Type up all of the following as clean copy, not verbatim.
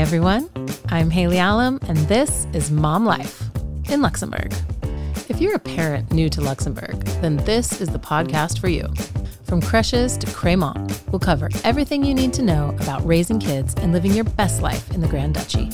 everyone. I'm Haley Allam, and this is Mom Life in Luxembourg. If you're a parent new to Luxembourg, then this is the podcast for you. From creches to Crémant, we'll cover everything you need to know about raising kids and living your best life in the Grand Duchy.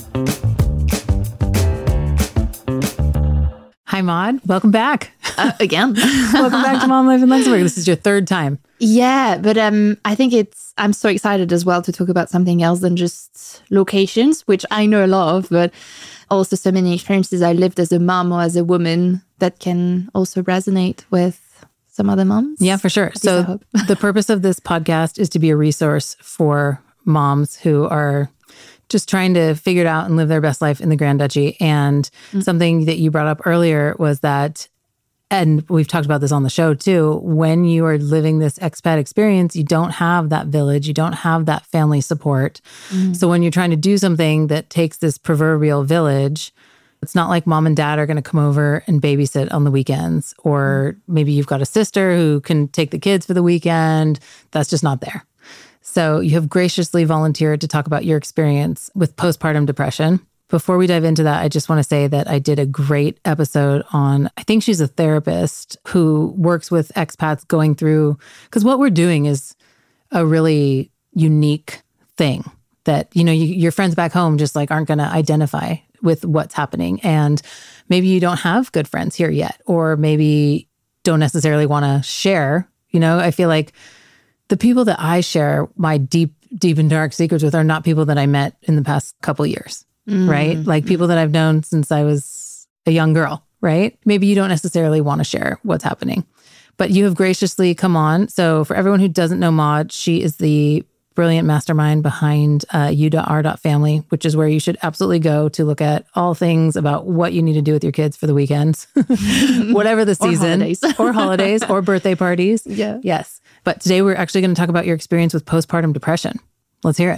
Hi, Maud. Welcome back. Again. Welcome back to Mom Life in Luxembourg. This is your third time. Yeah, but I think I'm so excited as well to talk about something else than just locations, which I know a lot of, but also so many experiences I lived as a mom or as a woman that can also resonate with some other moms. Yeah, for sure. So the purpose of this podcast is to be a resource for moms who are just trying to figure it out and live their best life in the Grand Duchy. And something that you brought up earlier was that, and we've talked about this on the show too, when you are living this expat experience, you don't have that village, you don't have that family support. So when you're trying to do something that takes this proverbial village, it's not like mom and dad are going to come over and babysit on the weekends, or maybe you've got a sister who can take the kids for the weekend. That's just not there. So you have graciously volunteered to talk about your experience with postpartum depression. Before we dive into that, I just want to say that I did a great episode on, I think she's a therapist who works with expats going through, because what we're doing is a really unique thing that, you know, your friends back home just like aren't going to identify with what's happening. And maybe you don't have good friends here yet, or maybe don't necessarily want to share. You know, I feel like the people that I share my deep and dark secrets with are not people that I met in the past couple years. Right? Like people that I've known since I was a young girl, right? Maybe you don't necessarily want to share what's happening, but you have graciously come on. So for everyone who doesn't know Maud, she is the brilliant mastermind behind u.r.family, which is where you should absolutely go to look at all things about what you need to do with your kids for the weekends, whatever the season, or holidays, or birthday parties. Yeah. Yes. But today we're actually going to talk about your experience with postpartum depression. Let's hear it.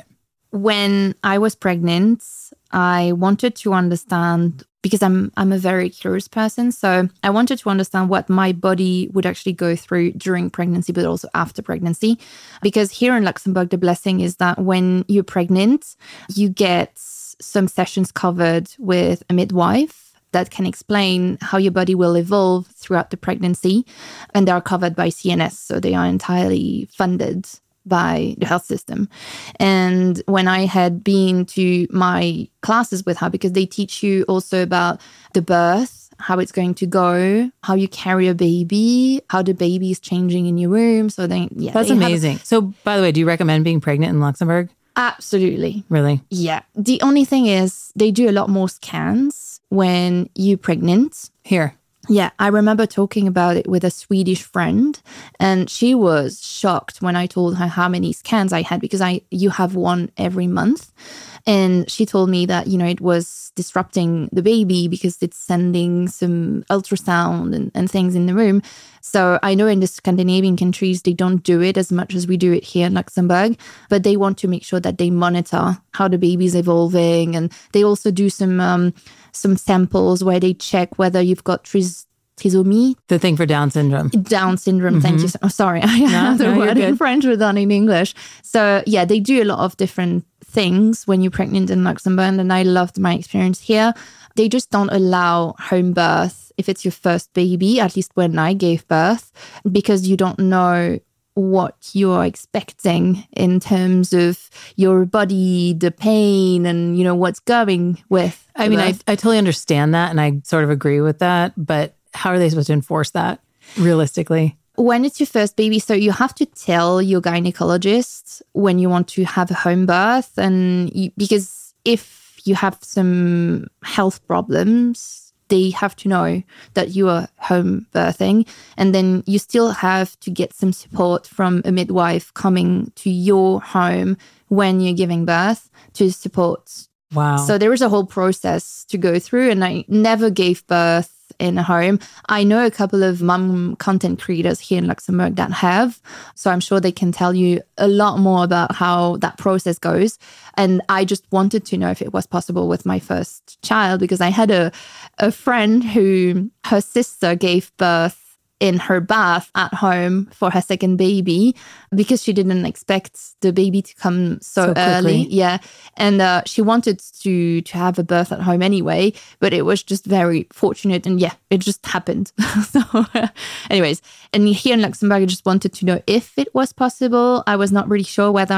When I was pregnant, I wanted to understand, because I'm a very curious person, so I wanted to understand what my body would actually go through during pregnancy, but also after pregnancy. Because here in Luxembourg, the blessing is that when you're pregnant, you get some sessions covered with a midwife that can explain how your body will evolve throughout the pregnancy. And they are covered by CNS, so they are entirely funded by the health system. And when I had been to my classes with her, because they teach you also about the birth, how it's going to go, how you carry a baby, how the baby is changing in your womb. So that's amazing. So by the way, do you recommend being pregnant in Luxembourg? Absolutely. Really? Yeah. The only thing is they do a lot more scans when you're pregnant. Here. Yeah, I remember talking about it with a Swedish friend, and she was shocked when I told her how many scans I had, because you have one every month. And she told me that, you know, it was disrupting the baby because it's sending some ultrasound and things in the room. So I know in the Scandinavian countries, they don't do it as much as we do it here in Luxembourg, but they want to make sure that they monitor how the baby's evolving. And they also do some samples where they check whether you've got trisomy. The thing for Down syndrome. Down syndrome, thank you. Oh, sorry, I have the word in French but not in English. So yeah, they do a lot of different things when you're pregnant in Luxembourg, and I loved my experience here. They just don't allow home birth if it's your first baby, at least when I gave birth, because you don't know what you're expecting in terms of your body, the pain, and, you know, what's going with. I mean, I totally understand that, and I sort of agree with that, but how are they supposed to enforce that realistically? When it's your first baby, so you have to tell your gynecologist when you want to have a home birth, and because if you have some health problems, they have to know that you are home birthing. And then you still have to get some support from a midwife coming to your home when you're giving birth to support. Wow. So there is a whole process to go through, and I never gave birth in a home. I know a couple of mum content creators here in Luxembourg that have, so I'm sure they can tell you a lot more about how that process goes. And I just wanted to know if it was possible with my first child, because I had a friend who, her sister gave birth in her bath at home for her second baby because she didn't expect the baby to come so early. Yeah. And she wanted to have a birth at home anyway, but it was just very fortunate. And yeah, it just happened. So anyways, and here in Luxembourg, I just wanted to know if it was possible. I was not really sure whether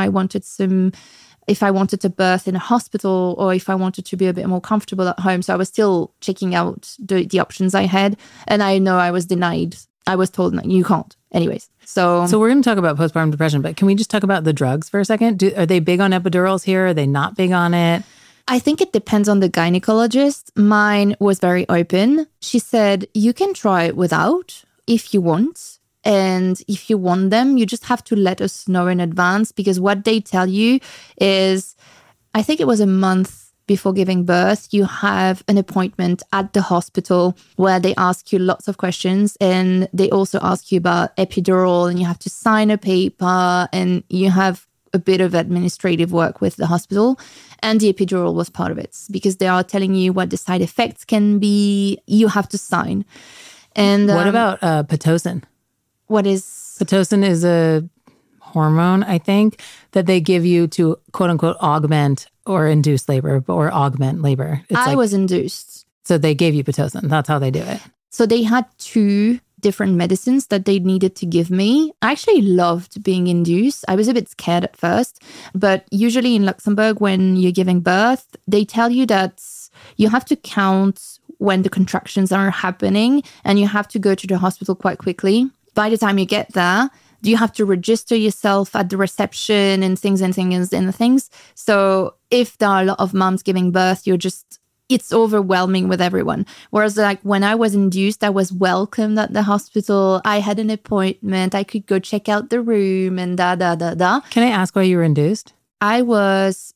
if I wanted to birth in a hospital or if I wanted to be a bit more comfortable at home. So I was still checking out the options I had. And I know I was denied. I was told, no, you can't. Anyways, so we're going to talk about postpartum depression, but can we just talk about the drugs for a second? Are they big on epidurals here? Are they not big on it? I think it depends on the gynecologist. Mine was very open. She said, you can try it without if you want. And if you want them, you just have to let us know in advance, because what they tell you is, I think it was a month before giving birth, you have an appointment at the hospital where they ask you lots of questions, and they also ask you about epidural, and you have to sign a paper, and you have a bit of administrative work with the hospital. And the epidural was part of it, because they are telling you what the side effects can be. You have to sign. And what about Pitocin? What is? Pitocin is a hormone, I think, that they give you to quote unquote augment or induce labor or augment labor. I was induced. So they gave you Pitocin. That's how they do it. So they had 2 different medicines that they needed to give me. I actually loved being induced. I was a bit scared at first, but usually in Luxembourg, when you're giving birth, they tell you that you have to count when the contractions are happening, and you have to go to the hospital quite quickly. By the time you get there, you have to register yourself at the reception and things. So if there are a lot of moms giving birth, it's overwhelming with everyone. Whereas like when I was induced, I was welcomed at the hospital. I had an appointment. I could go check out the room and da. Can I ask why you were induced? I was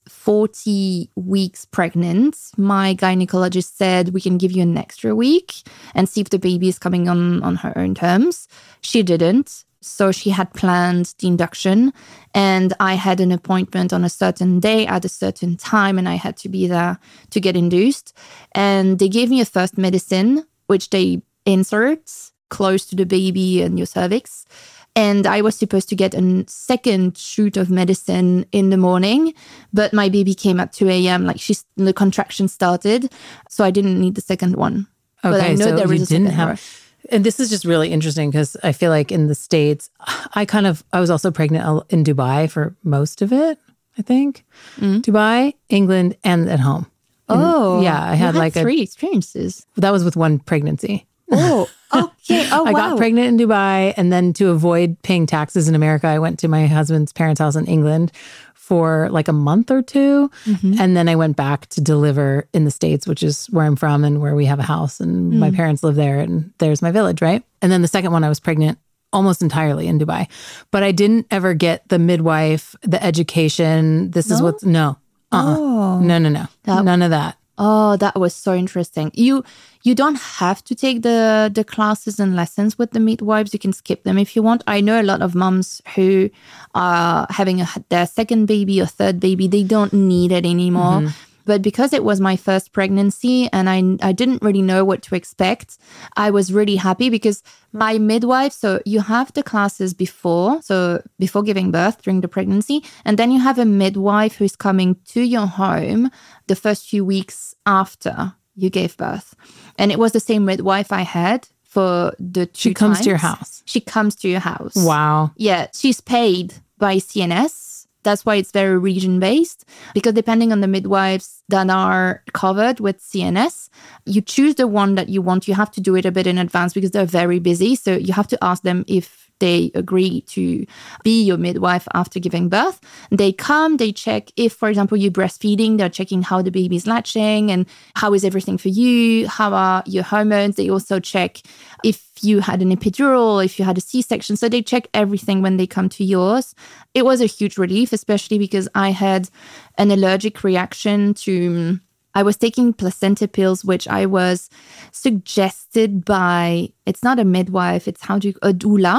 40 weeks pregnant. My gynecologist said, we can give you an extra week and see if the baby is coming on her own terms. She didn't. So she had planned the induction, and I had an appointment on a certain day at a certain time, and I had to be there to get induced. And they gave me a first medicine, which they insert close to the baby and your cervix. And I was supposed to get a second shoot of medicine in the morning, but my baby came at 2 a.m. The contraction started, so I didn't need the second one. Okay, but I know so there was you a second didn't have. And this is just really interesting because I feel like in the States, I was also pregnant in Dubai for most of it, I think. Dubai, England, and at home. Yeah, I had like 3 experiences. That was with one pregnancy. Oh, okay. Oh, wow. I got pregnant in Dubai, and then to avoid paying taxes in America, I went to my husband's parents' house in England for like a month or 2. And then I went back to deliver in the States, which is where I'm from and where we have a house, and my parents live there, and there's my village, right? And then the second one, I was pregnant almost entirely in Dubai. But I didn't ever get the midwife, the education. This is what's, no. No. None of that. Oh, that was so interesting. You don't have to take the classes and lessons with the midwives. You can skip them if you want. I know a lot of moms who are having their second baby or third baby. They don't need it anymore. But because it was my first pregnancy and I didn't really know what to expect, I was really happy because my midwife, so you have the classes before giving birth during the pregnancy, and then you have a midwife who's coming to your home the first few weeks after you gave birth. And it was the same midwife I had for the 2 times. She comes to your house. She comes to your house. Wow. Yeah, she's paid by CNS. That's why it's very region-based, because depending on the midwives that are covered with CNS, you choose the one that you want. You have to do it a bit in advance because they're very busy. So you have to ask them if they agree to be your midwife after giving birth. They come, they check if, for example, you're breastfeeding, they're checking how the baby's latching and how is everything for you, how are your hormones. They also check if you had an epidural, if you had a C-section. So they check everything when they come to yours. It was a huge relief, especially because I had an allergic reaction to... I was taking placenta pills, which I was suggested by, it's not a midwife, it's a doula.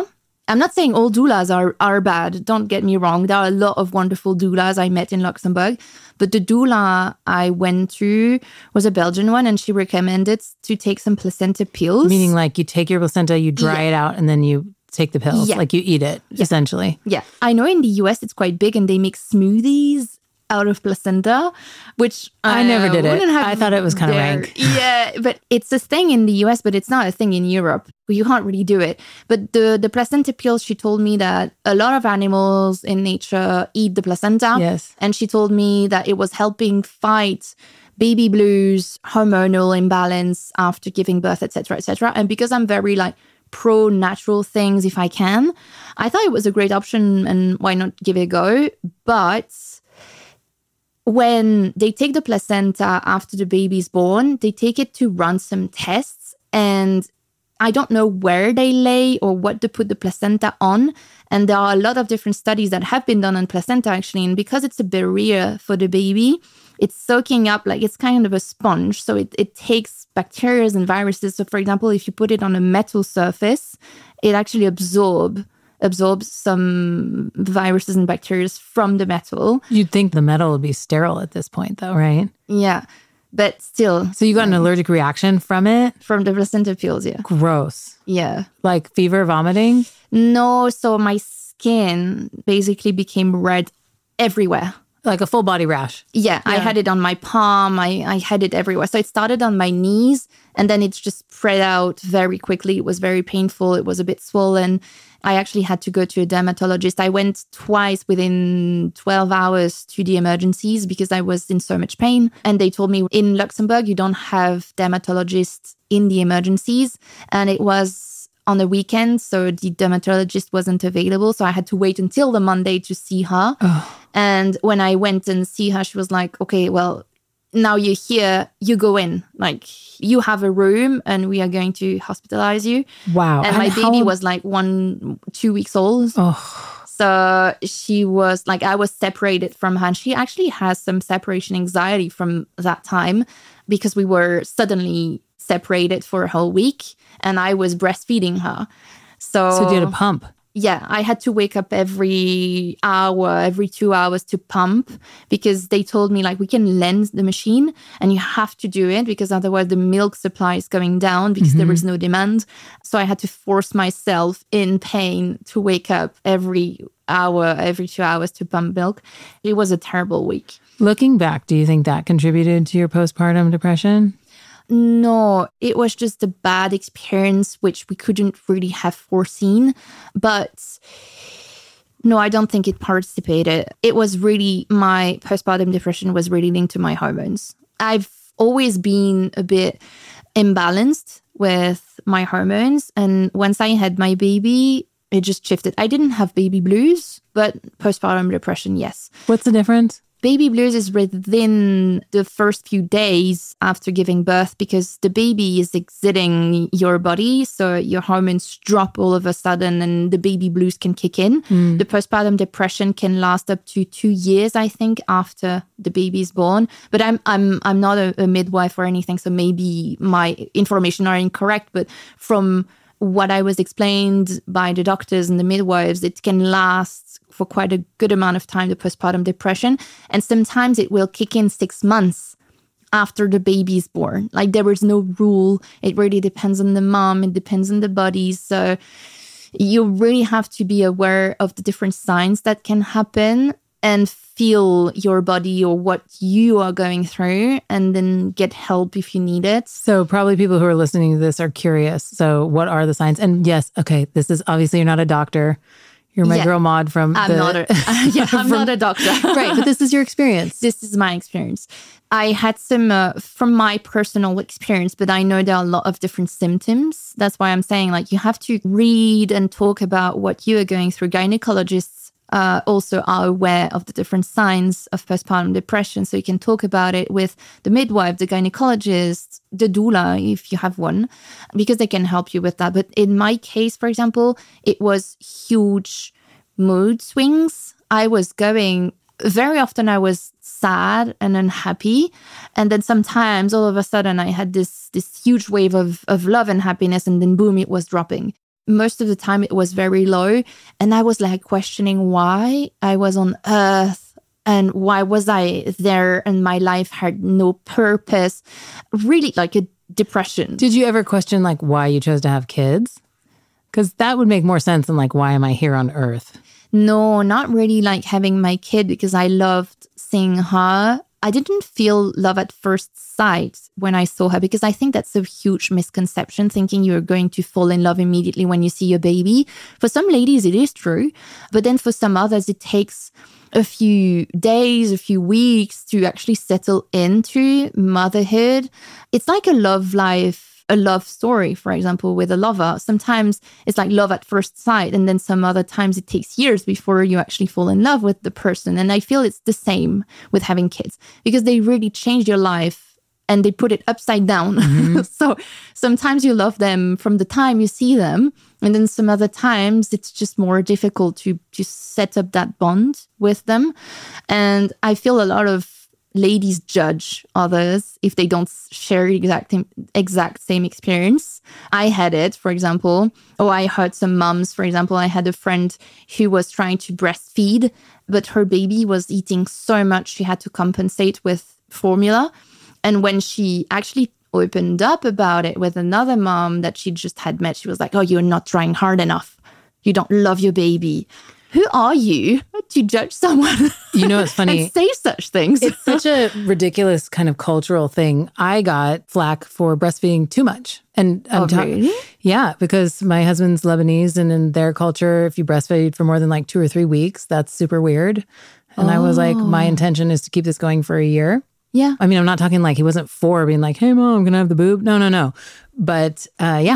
I'm not saying all doulas are bad. Don't get me wrong. There are a lot of wonderful doulas I met in Luxembourg. But the doula I went to was a Belgian one, and she recommended to take some placenta pills. Meaning like you take your placenta, you dry it out, and then you take the pills. Yeah. Like you eat it, essentially. Yeah. I know in the US it's quite big, and they make smoothies out of placenta, which I never did it. wouldn't have I thought it was kind of rank. Yeah, but it's a thing in the US, but it's not a thing in Europe. You can't really do it. But the placenta pills, she told me that a lot of animals in nature eat the placenta. Yes. And she told me that it was helping fight baby blues, hormonal imbalance after giving birth, etc., etc. And because I'm very like pro natural things if I can, I thought it was a great option, and why not give it a go? But when they take the placenta after the baby's born, they take it to run some tests, and I don't know where they lay or what to put the placenta on. And there are a lot of different studies that have been done on placenta actually. And because it's a barrier for the baby, it's soaking up, like it's kind of a sponge. So it takes bacteria and viruses. So for example, if you put it on a metal surface, it actually absorbs some viruses and bacteria from the metal. You'd think the metal would be sterile at this point though, right? Yeah. But still. So you got an allergic reaction from it? From the placenta pills, yeah. Gross. Yeah. Like fever, vomiting? No, so my skin basically became red everywhere. Like a full body rash? Yeah, I had it on my palm. I had it everywhere. So it started on my knees, and then it's just spread out very quickly. It was very painful. It was a bit swollen. I actually had to go to a dermatologist. I went twice within 12 hours to the emergencies because I was in so much pain. And they told me in Luxembourg, you don't have dermatologists in the emergencies. And it was on a weekend, so the dermatologist wasn't available. So I had to wait until the Monday to see her. Oh. And when I went and see her, she was like, okay, well, now you're here, you go in. Like, you have a room and we are going to hospitalize you. Wow. And my baby was like 2 weeks old. Oh. So she was like, I was separated from her. And she actually has some separation anxiety from that time because we were suddenly separated for a whole week and I was breastfeeding her. So you had a pump? Yeah, I had to wake up every hour, every 2 hours to pump because they told me like, we can lend the machine and you have to do it because otherwise the milk supply is going down because there is no demand. So I had to force myself in pain to wake up every hour, every 2 hours to pump milk. It was a terrible week. Looking back, do you think that contributed to your postpartum depression? No, it was just a bad experience, which we couldn't really have foreseen. But no, I don't think it participated. It was really, my postpartum depression was really linked to my hormones. I've always been a bit imbalanced with my hormones. And once I had my baby, it just shifted. I didn't have baby blues, but postpartum depression, yes. What's the difference? Baby blues is within the first few days after giving birth because the baby is exiting your body. So your hormones drop all of a sudden and the baby blues can kick in. The postpartum depression can last up to 2 years, I think, after the baby is born. But I'm not a midwife or anything, so maybe my information are incorrect. But from what I was explained by the doctors and the midwives, it can last for quite a good amount of time, the postpartum depression. And sometimes it will kick in 6 months after the baby is born. Like, there is no rule. It really depends on the mom. It depends on the body. So you really have to be aware of the different signs that can happen and feel your body or what you are going through and then get help if you need it. So probably people who are listening to this are curious. So what are the signs? And yes, okay, this is obviously you're not a doctor. You're my girl Maud from I'm not a doctor. Right, but this is your experience. This is my experience. I had some from my personal experience, but I know there are a lot of different symptoms. That's why I'm saying, like, you have to read and talk about what you are going through. Gynecologists also are aware of the different signs of postpartum depression. So you can talk about it with the midwife, the gynecologist, the doula, if you have one, because they can help you with that. But in my case, for example, it was huge mood swings. Very often I was sad and unhappy. And then sometimes all of a sudden I had this huge wave of love and happiness. And then boom, it was dropping. most of the time it was very low. And I was like questioning why I was on earth and why was I there and my life had no purpose. Really like a depression. Did you ever question like why you chose to have kids? Because that would make more sense than like, why am I here on earth? No, not really like having my kid because I loved seeing her. I didn't feel love at first sight when I saw her because I think that's a huge misconception, thinking you're going to fall in love immediately when you see your baby. For some ladies, it is true. But then for some others, it takes a few days, a few weeks to actually settle into motherhood. It's like a love life. A love story, for example, with a lover. Sometimes it's like love at first sight, and then some other times it takes years before you actually fall in love with the person. And I feel it's the same with having kids because they really change your life and they put it upside down. Mm-hmm. So sometimes you love them from the time you see them, and then some other times it's just more difficult to set up that bond with them. And I feel a lot of ladies judge others if they don't share the exact same experience. I had it, for example. I heard some moms, for example, I had a friend who was trying to breastfeed, but her baby was eating so much she had to compensate with formula. And when she actually opened up about it with another mom that she just had met, she was like, "Oh, you're not trying hard enough. You don't love your baby." Who are you to judge someone? You know, it's funny. And say such things. It's such a ridiculous kind of cultural thing. I got flack for breastfeeding too much. And I'm really? Yeah, because my husband's Lebanese, and in their culture, if you breastfeed for more than like 2 or 3 weeks, that's super weird. And I was like, my intention is to keep this going for a year. Yeah. I mean, I'm not talking like he wasn't for being like, "Hey, mom, I'm going to have the boob." No. But yeah.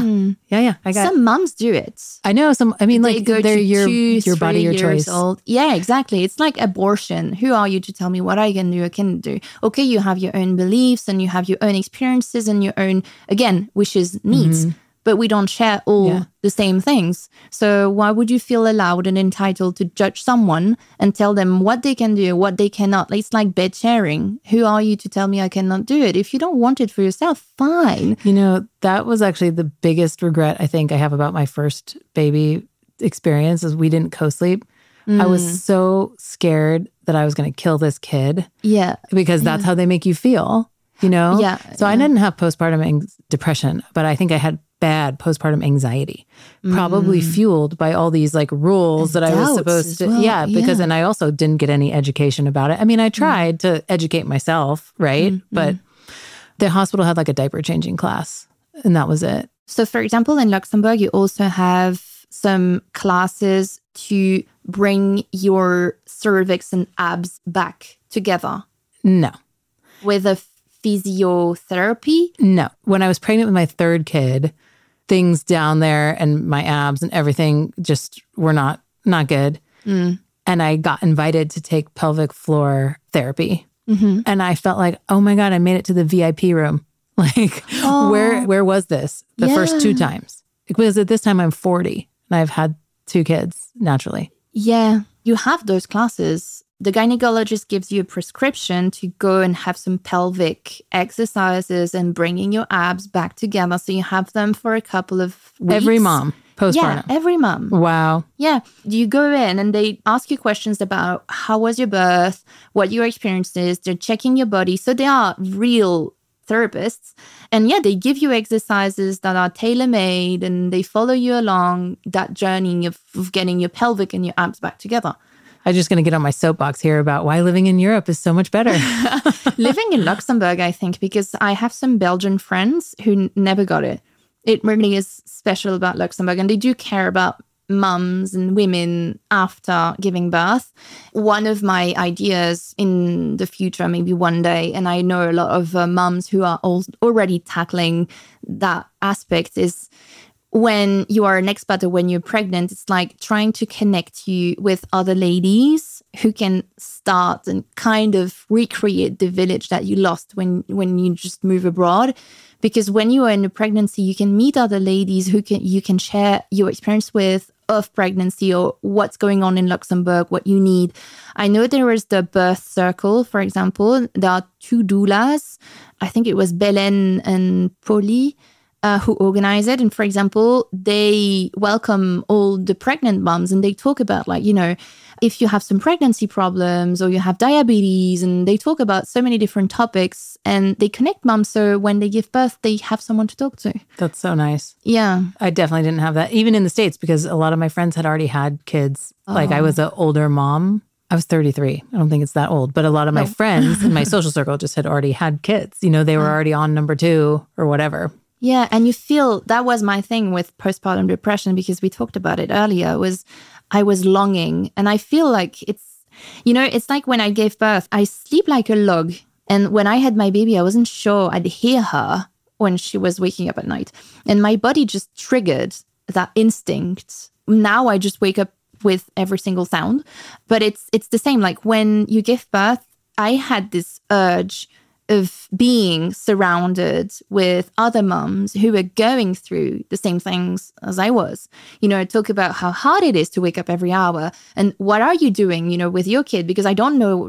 I got some moms do it. I know some. I mean, they like go they're to your body, your choice. Old. Yeah, exactly. It's like abortion. Who are you to tell me what I can do or can't do? Okay, you have your own beliefs and you have your own experiences and your own, again, wishes, needs. Mm-hmm. But we don't share all the same things. So why would you feel allowed and entitled to judge someone and tell them what they can do, what they cannot? It's like bed sharing. Who are you to tell me I cannot do it? If you don't want it for yourself, fine. You know, that was actually the biggest regret I think I have about my first baby experience is we didn't co-sleep. I was so scared that I was going to kill this kid. Yeah. Because that's how they make you feel, you know? Yeah. So I didn't have postpartum depression, but I think I had bad postpartum anxiety, probably fueled by all these like rules and that I was supposed to. Well. Because and I also didn't get any education about it. I mean, I tried to educate myself, right? But the hospital had like a diaper changing class, and that was it. So, for example, in Luxembourg, you also have some classes to bring your cervix and abs back together. No. With a physiotherapy? No. When I was pregnant with my third kid, things down there and my abs and everything just were not good. And I got invited to take pelvic floor therapy. Mm-hmm. And I felt like, oh my God, I made it to the VIP room. Like, where was this the first 2 times? Because at this time I'm 40 and I've had 2 kids naturally. Yeah, you have those classes. The gynecologist gives you a prescription to go and have some pelvic exercises and bringing your abs back together. So you have them for a couple of weeks. Every mom, postpartum. Yeah, every mom. Wow. Yeah. You go in and they ask you questions about how was your birth, what your experience is. They're checking your body. So they are real therapists. And yeah, they give you exercises that are tailor-made and they follow you along that journey of getting your pelvic and your abs back together. I'm just going to get on my soapbox here about why living in Europe is so much better. Living in Luxembourg, I think, because I have some Belgian friends who never got it. It really is special about Luxembourg, and they do care about mums and women after giving birth. One of my ideas in the future, maybe one day, and I know a lot of mums who are already tackling that aspect, is when you are an expat or when you're pregnant, it's like trying to connect you with other ladies who can start and kind of recreate the village that you lost when you just move abroad. Because when you are in a pregnancy, you can meet other ladies who you can share your experience with of pregnancy or what's going on in Luxembourg, what you need. I know there is the birth circle, for example. There are 2 doulas. I think it was Belen and Polly. who organize it. And for example, they welcome all the pregnant moms and they talk about like, if you have some pregnancy problems or you have diabetes, and they talk about so many different topics and they connect moms. So when they give birth, they have someone to talk to. That's so nice. Yeah. I definitely didn't have that, even in the States, because a lot of my friends had already had kids. Like I was an older mom. I was 33. I don't think it's that old, but a lot of my friends in my social circle just had already had kids. They were already on number 2 or whatever. Yeah. And you feel, that was my thing with postpartum depression, because we talked about it earlier, was I was longing. And I feel like it's like when I gave birth, I sleep like a log. And when I had my baby, I wasn't sure I'd hear her when she was waking up at night. And my body just triggered that instinct. Now I just wake up with every single sound. But it's the same. Like when you give birth, I had this urge of being surrounded with other mums who were going through the same things as I was. Talk about how hard it is to wake up every hour and what are you doing, with your kid? Because I don't know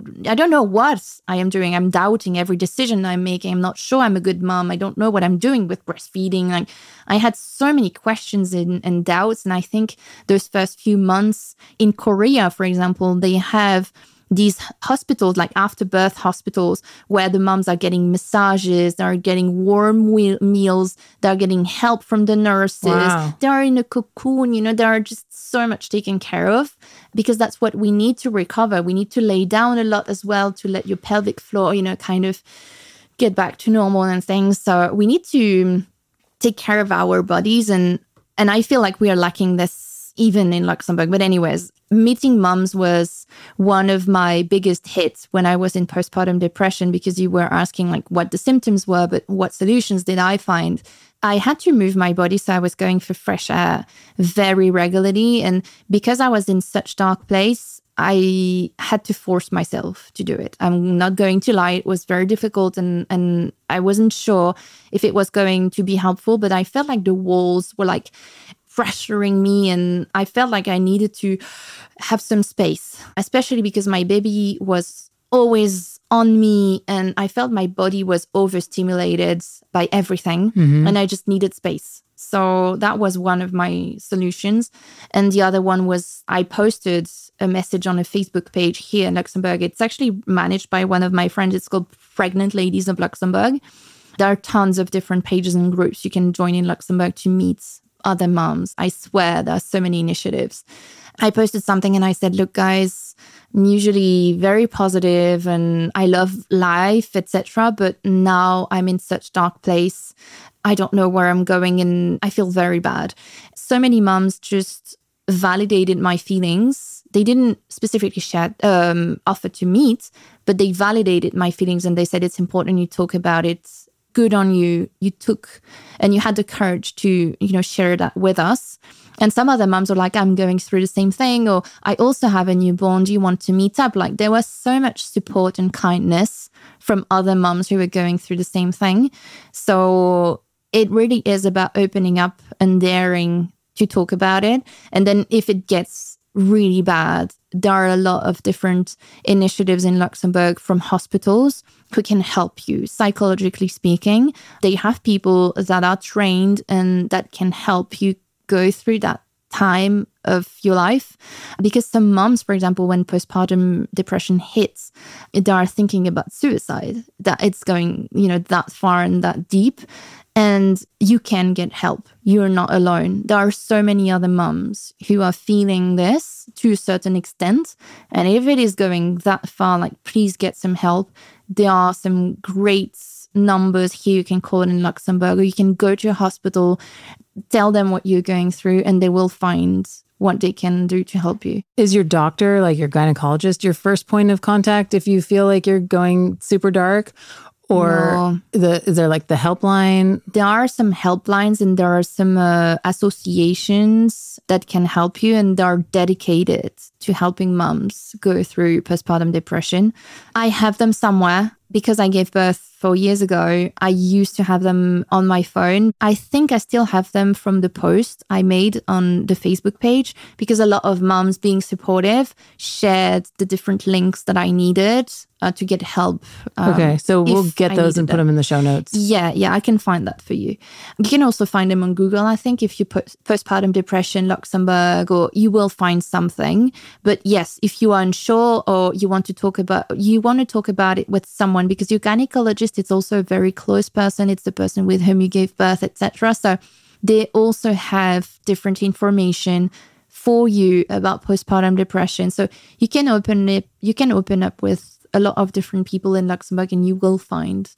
what I am doing. I'm doubting every decision I'm making. I'm not sure I'm a good mom. I don't know what I'm doing with breastfeeding. Like I had so many questions and doubts. And I think those first few months in Korea, for example, they have these hospitals, like after birth hospitals, where the moms are getting massages, they're getting warm meals, they're getting help from the nurses. Wow. They're in a cocoon, they're just so much taken care of, because that's what we need to recover. We need to lay down a lot as well to let your pelvic floor, kind of get back to normal and things. So we need to take care of our bodies. And I feel like we are lacking this even in Luxembourg. But anyways, meeting moms was one of my biggest hits when I was in postpartum depression, because you were asking like what the symptoms were, but what solutions did I find? I had to move my body, so I was going for fresh air very regularly. And because I was in such dark place, I had to force myself to do it. I'm not going to lie, it was very difficult and I wasn't sure if it was going to be helpful, but I felt like the walls were like pressuring me, and I felt like I needed to have some space, especially because my baby was always on me and I felt my body was overstimulated by everything and I just needed space. So that was one of my solutions. And the other one was I posted a message on a Facebook page here in Luxembourg. It's actually managed by one of my friends. It's called Pregnant Ladies of Luxembourg. There are tons of different pages and groups you can join in Luxembourg to meet other moms. I swear there are so many initiatives. I posted something and I said, look, guys, I'm usually very positive and I love life, etc. But now I'm in such dark place. I don't know where I'm going and I feel very bad. So many moms just validated my feelings. They didn't specifically offer to meet, but they validated my feelings and they said, it's important you talk about it. Good on you. You took and you had the courage to, share that with us. And some other moms are like, I'm going through the same thing, or I also have a newborn. Do you want to meet up? Like there was so much support and kindness from other moms who were going through the same thing. So it really is about opening up and daring to talk about it. And then if it gets really bad, there are a lot of different initiatives in Luxembourg from hospitals who can help you, psychologically speaking. They have people that are trained and that can help you go through that time of your life. Because some moms, for example, when postpartum depression hits, they are thinking about suicide, that it's going, that far and that deep. And you can get help. You're not alone. There are so many other moms who are feeling this to a certain extent. And if it is going that far, like, please get some help. There are some great numbers here you can call in Luxembourg, or you can go to a hospital, tell them what you're going through, and they will find what they can do to help you. Is your doctor, like your gynecologist, your first point of contact if you feel like you're going super dark? Or is there like the helpline? There are some helplines and there are some associations that can help you, and they're dedicated to helping moms go through postpartum depression. I have them somewhere. because I gave birth 4 years ago, I used to have them on my phone. I think I still have them from the post I made on the Facebook page, because a lot of moms, being supportive, shared the different links that I needed to get help. Okay, so we'll get those and put them in the show notes. Yeah, I can find that for you. You can also find them on Google. I think if you put postpartum depression Luxembourg, or you will find something. But yes, if you are unsure or you want to talk about it with someone, because your gynecologist, it's also a very close person. It's the person with whom you gave birth, etc. So they also have different information for you about postpartum depression. So you can open up with a lot of different people in Luxembourg, and you will find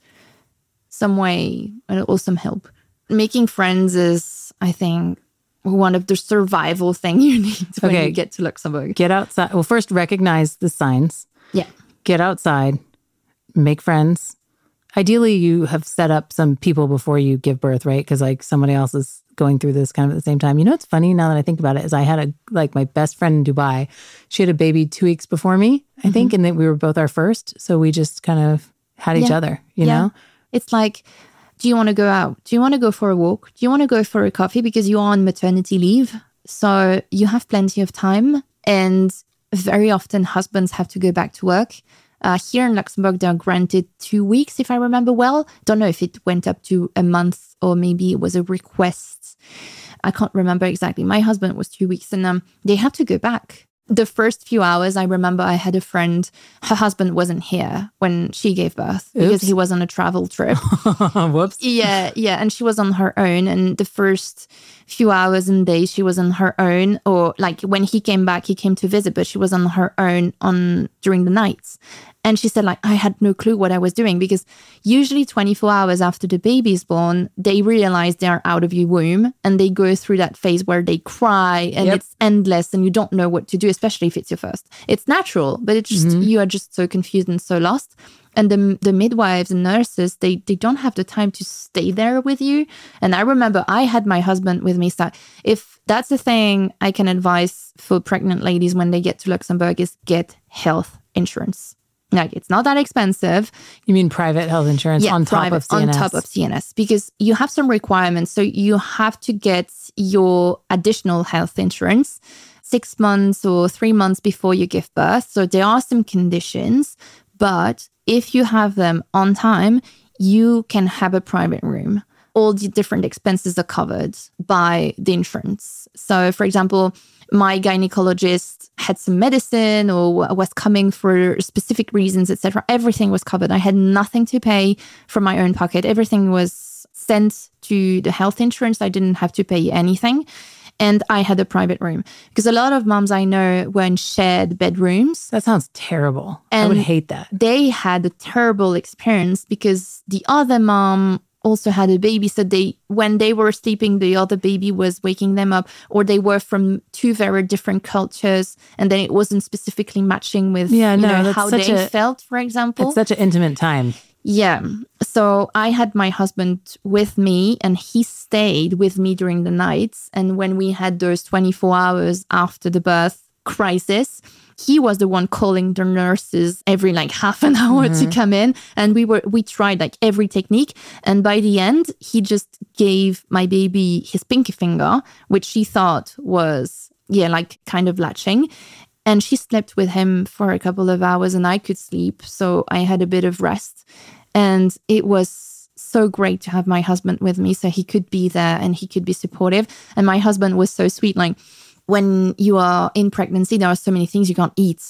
some way or some help. Making friends is, I think, one of the survival thing you need when you get to Luxembourg. Get outside. Well, first recognize the signs. Yeah. Get outside. Make friends. Ideally, you have set up some people before you give birth, right? Because like somebody else is going through this kind of at the same time. You know what's funny now that I think about it is I had my best friend in Dubai. She had a baby 2 weeks before me, I think, and then we were both our first. So we just kind of had each other, you know? It's like, do you want to go out? Do you want to go for a walk? Do you want to go for a coffee? Because you're on maternity leave. So you have plenty of time. And very often husbands have to go back to work. Here in Luxembourg, they're granted 2 weeks, if I remember well. Don't know if it went up to a month or maybe it was a request. I can't remember exactly. My husband was 2 weeks, and they have to go back. The first few hours, I remember I had a friend, her husband wasn't here when she gave birth because he was on a travel trip. Whoops. Yeah. And she was on her own. And the first few hours and days, she was on her own. Or like when he came back, he came to visit, but she was on her own during the nights. And she said, like, I had no clue what I was doing, because usually 24 hours after the baby is born, they realize they're out of your womb, and they go through that phase where they cry and it's endless and you don't know what to do, especially if it's your first. It's natural, but it's just, you are just so confused and so lost. And the midwives and nurses, they don't have the time to stay there with you. And I remember I had my husband with me. So if that's the thing I can advise for pregnant ladies when they get to Luxembourg, is get health insurance. Like, it's not that expensive. You mean private health insurance on top of CNS? On top of CNS, because you have some requirements. So you have to get your additional health insurance 6 months or 3 months before you give birth. So there are some conditions, but if you have them on time, you can have a private room. All the different expenses are covered by the insurance. So, for example, my gynecologist had some medicine or was coming for specific reasons, etc. Everything was covered. I had nothing to pay from my own pocket. Everything was sent to the health insurance. I didn't have to pay anything. And I had a private room, because a lot of moms I know were in shared bedrooms. That sounds terrible. I would hate that. They had a terrible experience because the other mom also had a baby. So when they were sleeping, the other baby was waking them up, or they were from 2 very different cultures. And then it wasn't specifically matching with how they felt, for example. It's such an intimate time. Yeah. So I had my husband with me, and he stayed with me during the nights. And when we had those 24 hours after the birth crisis, he was the one calling the nurses every like half an hour to come in. And we tried like every technique. And by the end, he just gave my baby his pinky finger, which she thought was, like kind of latching. And she slept with him for a couple of hours, and I could sleep. So I had a bit of rest. And it was so great to have my husband with me, so he could be there and he could be supportive. And my husband was so sweet. Like, when you are in pregnancy, there are so many things you can't eat.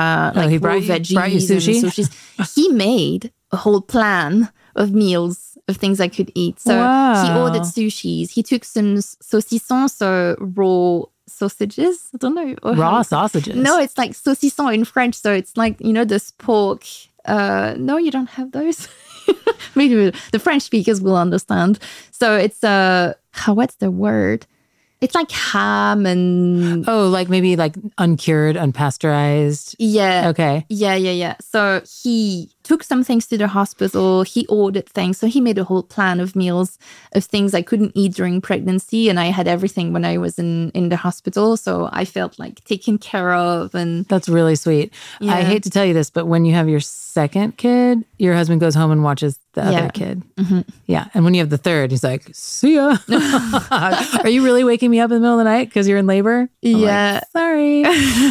He brought you sushi? And sushis. He made a whole plan of meals, of things I could eat. So he ordered sushis. He took some saucissons, so raw sausages. I don't know. Raw sausages? No, it's like saucisson in French. So it's like, this pork. No, you don't have those. Maybe the French speakers will understand. So it's what's the word? It's like ham and... Oh, like maybe like uncured, unpasteurized. Yeah. Okay. Yeah. So he took some things to the hospital. He ordered things. So he made a whole plan of meals, of things I couldn't eat during pregnancy. And I had everything when I was in the hospital. So I felt like taken care of. And that's really sweet. Yeah. I hate to tell you this, but when you have your second kid, your husband goes home and watches the other kid. Mm-hmm. Yeah. And when you have the third, he's like, see ya. Are you really waking me up in the middle of the night because you're in labor? I'm like, sorry.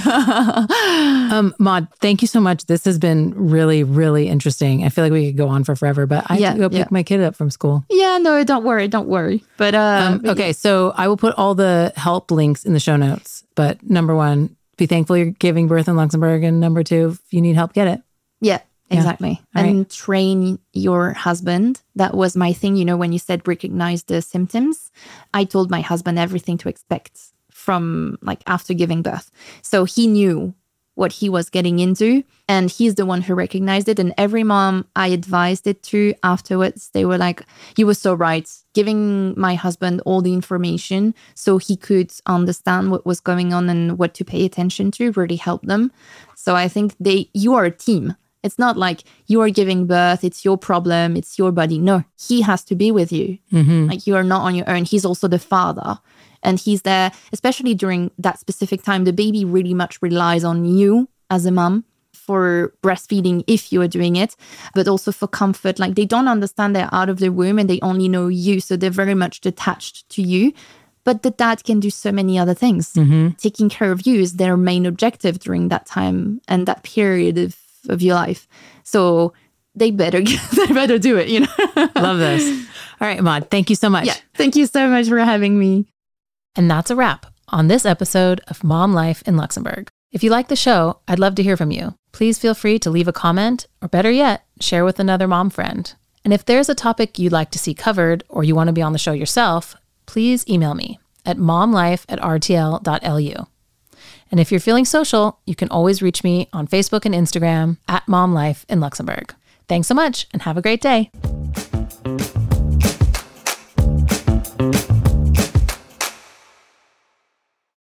Maud, thank you so much. This has been really, really interesting. I feel like we could go on for forever, but I have to go pick my kid up from school. Yeah, no, don't worry. But okay, so I will put all the help links in the show notes. But number one, be thankful you're giving birth in Luxembourg. And number two, if you need help, get it. Yeah. Exactly. Yeah. And train your husband. That was my thing. You know, when you said recognize the symptoms, I told my husband everything to expect from like after giving birth. So he knew what he was getting into, and he's the one who recognized it. And every mom I advised it to afterwards, they were like, you were so right. Giving my husband all the information so he could understand what was going on and what to pay attention to really helped them. So I think you are a team. It's not like you are giving birth, it's your problem, it's your body. No, he has to be with you. Mm-hmm. Like you are not on your own. He's also the father. And he's there, especially during that specific time. The baby really much relies on you as a mom for breastfeeding if you are doing it, but also for comfort. Like they don't understand they're out of the womb and they only know you. So they're very much attached to you. But the dad can do so many other things. Mm-hmm. Taking care of you is their main objective during that time and that period of your life. So they better do it, you know. Love this. All right, Maud, thank you so much. Yeah, thank you so much for having me. And that's a wrap on this episode of Mom Life in Luxembourg. If you like the show, I'd love to hear from you. Please feel free to leave a comment, or better yet, share with another mom friend. And if there's a topic you'd like to see covered or you want to be on the show yourself, please email me at momlife@rtl.lu. And if you're feeling social, you can always reach me on Facebook and Instagram at Mom Life in Luxembourg. Thanks so much and have a great day.